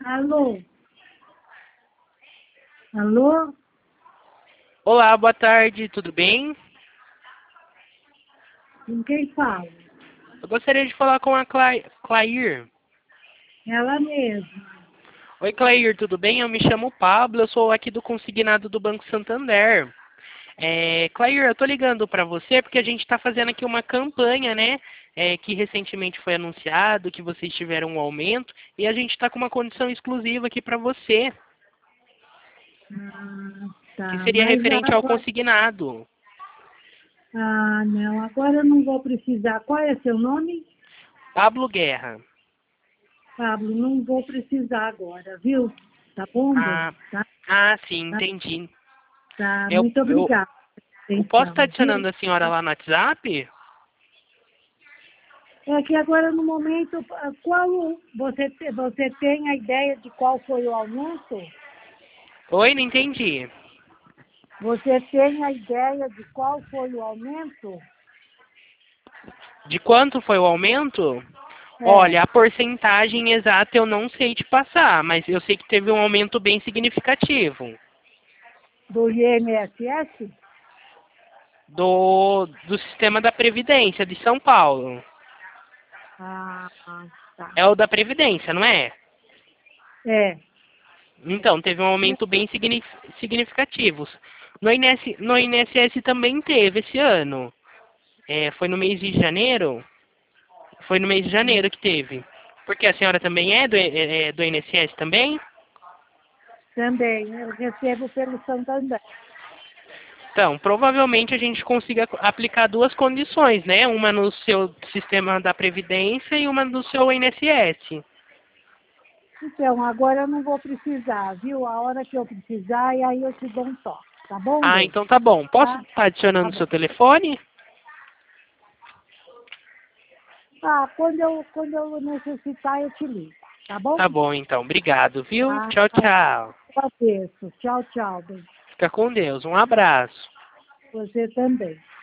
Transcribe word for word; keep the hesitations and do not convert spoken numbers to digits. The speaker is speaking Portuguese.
Alô? Alô? Olá, boa tarde, tudo bem? Com quem fala? Eu gostaria de falar com a Cla Clair. Ela mesma. Oi, Clair, tudo bem? Eu me chamo Pablo, eu sou aqui do consignado do Banco Santander. É, Clair, eu tô ligando para você porque a gente está fazendo aqui uma campanha, né? É, que recentemente foi anunciado que vocês tiveram um aumento e a gente está com uma condição exclusiva aqui para você, Ah, que tá. seria Mas referente ao agora... consignado. Ah, não. Agora eu não vou precisar. Qual é seu nome? Pablo Guerra. Pablo, não vou precisar agora, viu? Tá bom, bem? Ah, Tá? ah, sim, Tá. entendi. Tá. Eu, Muito eu, obrigada pela eu posso estar atenção, viu? adicionando a senhora lá no WhatsApp? É que agora, no momento, qual o- você, te- você tem a ideia de qual foi o aumento? Oi, não entendi. Você tem a ideia de qual foi o aumento? De quanto foi o aumento? É, Olha, a porcentagem exata eu não sei te passar, mas eu sei que teve um aumento bem significativo do I N S S? do, do sistema da Previdência de São Paulo. Ah, tá. É o da Previdência, não é? É. Então, teve um aumento bem signi- significativo. No I N S, no I N S S também teve esse ano. É, foi no mês de janeiro? Foi no mês de janeiro que teve. Porque a senhora também é do, é, é do I N S S também? Também, eu recebo pelo Santander. Então, provavelmente a gente consiga aplicar duas condições, né? Uma no seu sistema da Previdência e uma no seu I N S S. Então, agora eu não vou precisar, viu? A hora que eu precisar, e aí eu te dou um toque. Tá bom, Ah, bem? então tá bom. Posso Tá? estar Tá adicionando o bom. seu telefone? Ah, quando eu, quando eu necessitar, eu te ligo. Tá bom? Tá bom, então. Obrigado, viu? Tá? Tchau, tchau. Agradeço. Tchau, tchau, bem. Fica com Deus. Um abraço. Você também.